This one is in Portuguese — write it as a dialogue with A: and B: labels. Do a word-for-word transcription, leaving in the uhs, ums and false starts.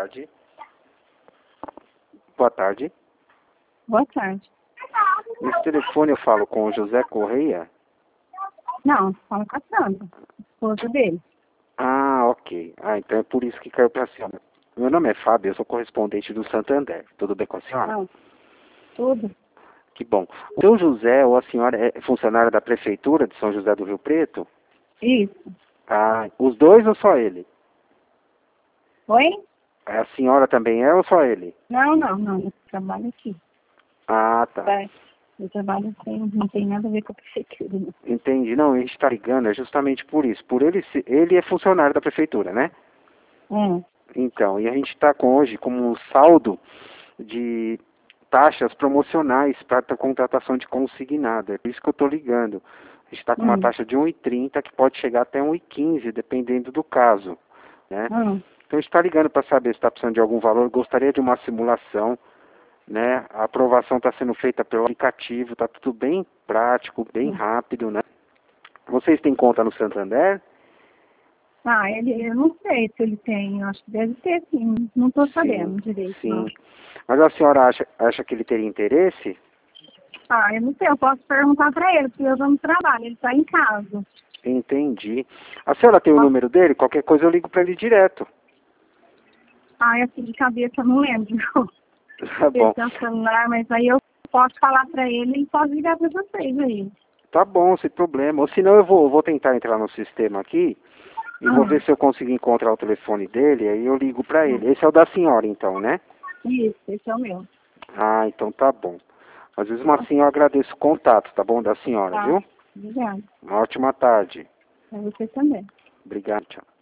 A: tarde. Boa tarde.
B: Boa tarde.
A: Nesse telefone eu falo com o José Correia?
B: Não, fala com a Sandra, esposa dele.
A: Ah, ok. Ah, então é por isso que caiu para a senhora. Meu nome é Fábio, eu sou correspondente do Santander. Tudo bem com a senhora?
B: Não, tudo.
A: Que bom. O seu José ou a senhora é funcionária da Prefeitura de São José do Rio Preto?
B: Isso.
A: Ah, os dois ou só ele?
B: Oi?
A: A senhora também é ou só ele?
B: Não, não, não, eu trabalho aqui.
A: Ah, tá.
B: Vai. Eu trabalho sem, não tem nada a ver com a prefeitura. Não.
A: Entendi. Não, a gente está ligando é justamente por isso. Por ele, se- ele é funcionário da Prefeitura, né?
B: É.
A: Então, e a gente está com hoje como um saldo de taxas promocionais para a contratação de consignado. É por isso que eu estou ligando. A gente está com uma
B: Hum.
A: taxa de um e trinta que pode chegar até um e quinze, dependendo do caso, né?
B: Hum.
A: Então a gente está ligando para saber se está precisando de algum valor. Gostaria de uma simulação, né? A aprovação está sendo feita pelo aplicativo, está tudo bem prático, bem rápido, né? Vocês têm conta no Santander?
B: Ah, ele, eu não sei se ele tem, eu acho que deve ter sim, não estou sabendo direito.
A: Sim.
B: Não.
A: Mas a senhora acha, acha que ele teria interesse?
B: Ah, eu não sei, eu posso perguntar para ele, porque eu não trabalho, ele está em casa.
A: Entendi. A senhora tem o
B: Posso-
A: número dele? Qualquer coisa eu ligo para ele direto.
B: Ah, assim de cabeça eu não lembro.
A: Tá bom.
B: Esse é o celular, mas aí eu posso falar para ele e posso ligar para vocês aí.
A: Tá bom, sem problema. Ou senão eu vou, eu vou tentar entrar no sistema aqui e vou
B: Hum.
A: ver se eu consigo encontrar o telefone dele, aí eu ligo para ele. Esse é o da senhora, então, né?
B: Isso, esse é o meu.
A: Ah, então tá bom. Mas mesmo assim eu agradeço o contato, tá bom, da senhora,
B: Tá.
A: viu?
B: Obrigada.
A: Uma ótima tarde.
B: Pra você também.
A: Obrigado, tchau.